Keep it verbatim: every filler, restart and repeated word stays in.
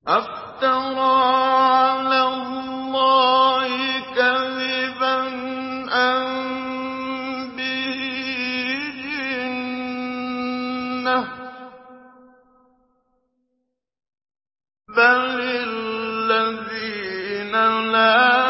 أَفْتَرَىٰ عَلَى اللَّهِ كَذِبًا أَم بِهِ جِنَّةٌ ۗ بَلِ الَّذِينَ لَا